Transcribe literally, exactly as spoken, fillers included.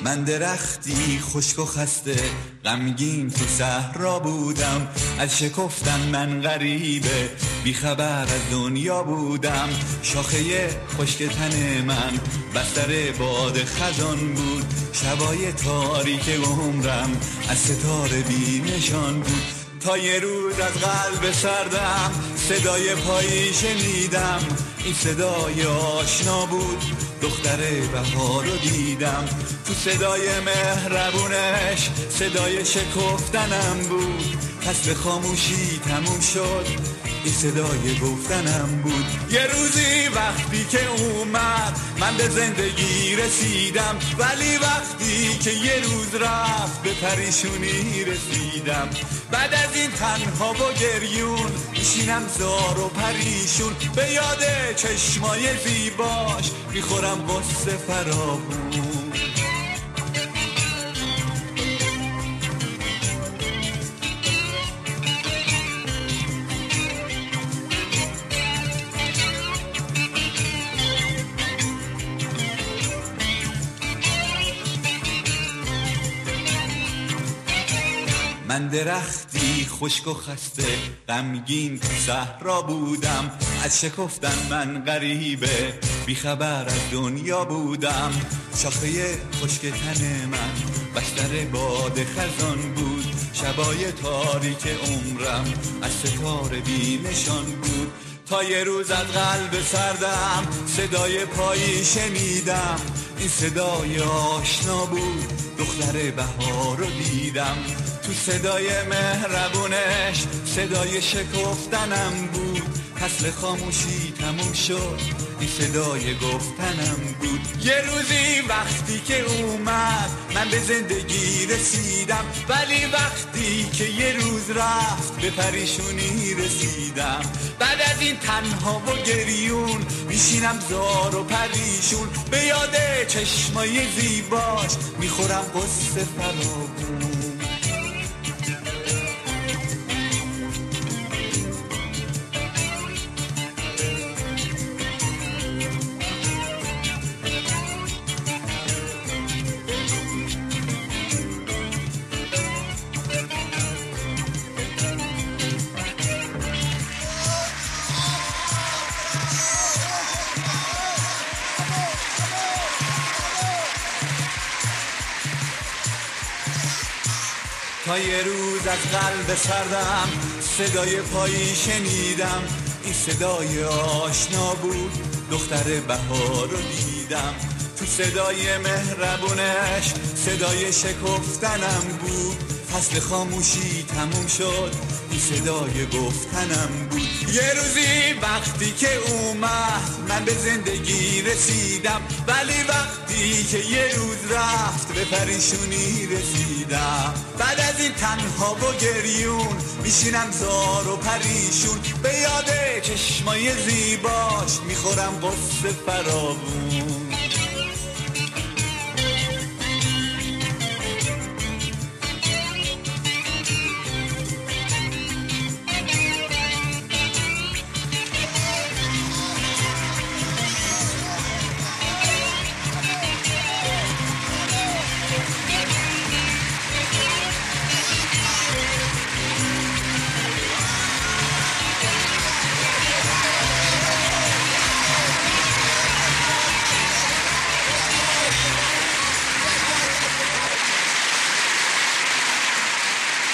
من درختی خشک و خسته غمگین تو صحرا بودم، از شکفتن من غریبه بیخبر از دنیا بودم. شاخه خشک تن من بستر باد خزان بود، شبای تاریک عمرم از ستاره بی نشان بود. تا یه روز از قلب سردم صدای پایی شنیدم، این صدای آشنا بود، دختر بهار رو دیدم. تو صدای مهربونش صدای شکفتنم بود، پس به خاموشی تموم شد، این صدای گفتنم بود. یه روزی وقتی که اومد من به زندگی رسیدم، ولی وقتی که یه روز رفت به پریشونی رسیدم. بعد از این تنها و گریون میشینم زار و پریشون، به یاد چشمای زیباش میخورم قصه فراوون. من درختی خشک و خسته غمگین تو صحرا بودم، از شکفتن من غریبه بیخبر از دنیا بودم. شاخه خشک تن من بستر باد خزان بود، شبای تاریک عمرم از ستاره بی نشان بود. تا یه روز از قلب سردم صدای پایی شنیدم، این صدای آشنا بود، دختر بهار رو دیدم. تو صدای مهربونش صدای شکفتنم بود، پس به خاموشی تموم شد، این صدای گفتنم بود. یه روزی وقتی که اومد من به زندگی رسیدم، ولی وقتی که یه روز رفت به پریشونی رسیدم. بعد از این تنها و گریون میشینم زار و پریشون، به یاد چشمای زیباش میخورم قصه فراوون. تا یه روز از قلب سردم صدای پایی شنیدم، این صدای آشنا بود، دختر بهار رو دیدم. تو صدای مهربونش صدای شکفتنم بود، فصل خاموشی تموم شد، این صدای گفتنم بود. یه روزی وقتی که اومد من به زندگی رسیدم، ولی وقتی که یه روز رفت به پریشونی رسیدم. بعد از این تنها و گریون میشینم زار و پریشون، به یاد چشمای زیباش میخورم قصه فراوون.